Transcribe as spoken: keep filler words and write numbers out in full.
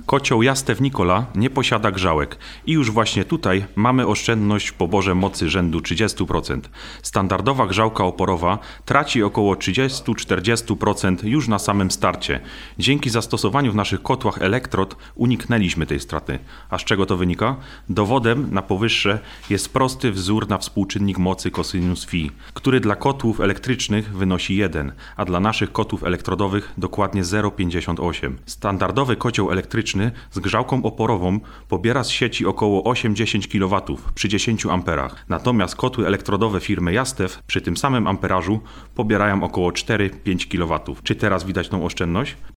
Kocioł Jastew Nikola nie posiada grzałek i już właśnie tutaj mamy oszczędność w poborze mocy rzędu trzydzieści procent. Standardowa grzałka oporowa traci około trzydzieści do czterdziestu procent już na samym starcie. Dzięki zastosowaniu w naszych kotłach elektrod uniknęliśmy tej straty. A z czego to wynika? Dowodem na powyższe jest prosty wzór na współczynnik mocy cosinus phi, który dla kotłów elektrycznych wynosi jeden, a dla naszych kotłów elektrodowych dokładnie zero przecinek pięćdziesiąt osiem. Standardowy kocioł elektryczny z grzałką oporową pobiera z sieci około osiem do dziesięciu kilowatów przy dziesięciu amperach. Natomiast kotły elektrodowe firmy Jastew przy tym samym amperażu pobierają około cztery do pięciu kilowatów. Czy teraz widać tą oszczędność?